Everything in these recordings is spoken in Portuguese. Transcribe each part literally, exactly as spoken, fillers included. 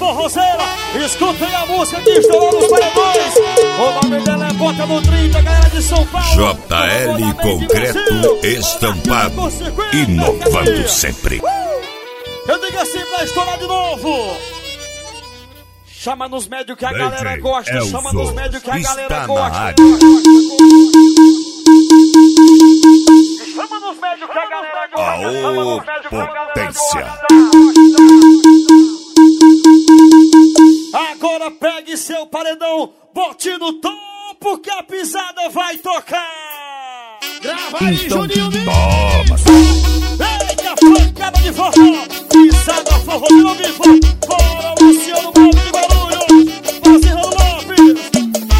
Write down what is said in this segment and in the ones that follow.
forrozeira. Escutem a música que estourou nos paredões. O nome dela é Bota no trinta, galera de São Paulo. J L Concreto Estampado, inovando sempre. Eu digo assim pra estourar de novo. Chama nos médios que a galera gosta. Chama nos médios que a galera gosta. Chama nos médios que a galera gosta. Chama nos médios que a galera gosta. Agora pegue seu paredão, bote no topo que a pisada vai tocar. Grava aí, então, Juninho. Toma. Eita, pancada de forró. Pisada, forró, de novo, vivo. Bora, Luciano, Mauro de Guarulhos. Marcelo Lopes.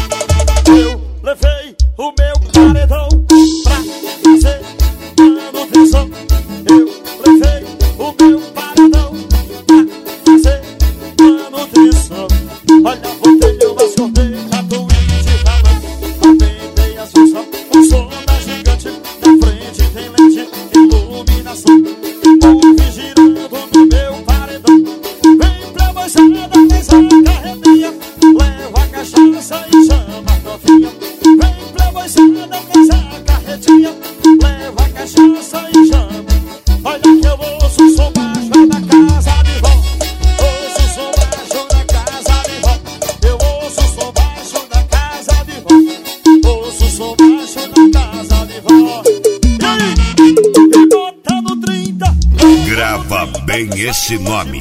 Eu levei o meu paredão pra fazer manutenção. Eu levei o meu paredão pra fazer manutenção. Olha, botei eu as corneiras, Twitch falando. Aumentei as funções, o som da gigante. Na frente tem lente, iluminação. Move girando no meu paredão. Vem pra moçada, fez a carretinha. Leva a cachaça e chama a novinha. Vem pra moçada, fez a carretinha. Leva a cachaça e chama. Olha que eu ouço o som baixo, é da casa de vó. Ouço o som baixo da casa de vó. Eu ouço o som baixo da casa de vó. Ouço o som baixo da casa de vó. E aí? E bota no trinta. Grava bem esse nome,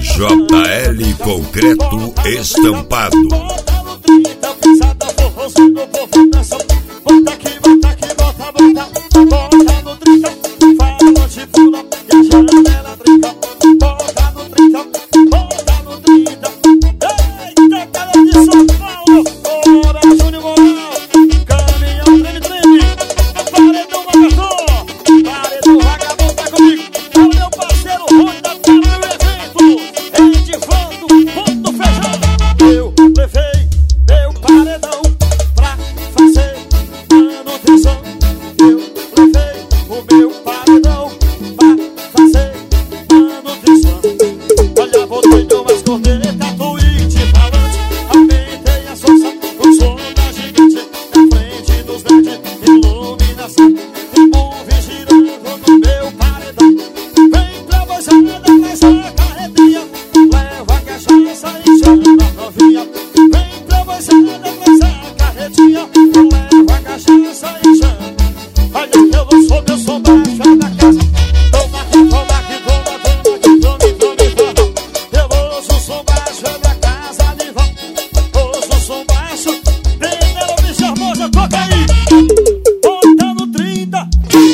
J L Concreto Estampado. Bota no trinta, pisada, forrozinho, povo dança. Bota aqui, bota aqui, bota, bota. Bota no trinta, fala, te pula e a janela trinca. Bota no trinta, bota no trinta. Eita, cara de São Paulo. Bora, Júnior Moral. Caminhão, treme, treme. Paredão vagabundo. Paredão vagabundo, tá comigo. Olha meu parceiro, Rui da cara do evento. Edivando, ponto fechado. Eu levei meu paredão pra fazer manutenção. Eu levei o meu paredão pra fazer manutenção. Olha, botei umas cornetas, Twitch falante. Aumentei a força, o som da gigante. Na frente dos L E D, iluminação. E move girando no meu paredão. Vem pra moçada, faz a carretinha. Leva a cachaça e chama a novinha. Vem pra moçada, faz a carretinha. Leva a cachaça e chama. Olha que eu sou meu som baixo é da casa. Toma aqui, toma aqui, toma, toma aqui, tome, tome, toma. Eu ouço o som baixo é da casa de vó. Ouço o som baixo, Penélope Charmosa, toca aí. Bota no trinta.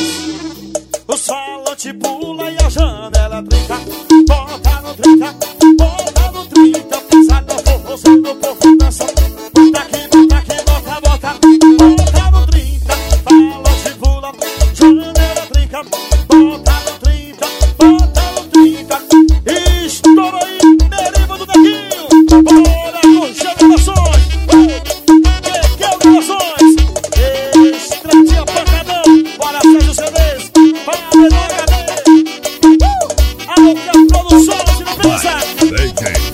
O salão pula e a janela trinca. Bota no trinta, bota no trinta. Pisada, forrozeiro, povo dança. Bota aqui, bota aqui, bota, bota. Bota no trinta, fala, pula, janela trinca. Bota no trinta, bota no trinta. Estoura aí, deriva do Neguinho. Bora, curtir gravações. Que que é gravações? Estradinha pancadão. Bora, Sérgio C Ds. Paredão H D. Uh! Alô, que é a produção, se não pensar. Vem, vem.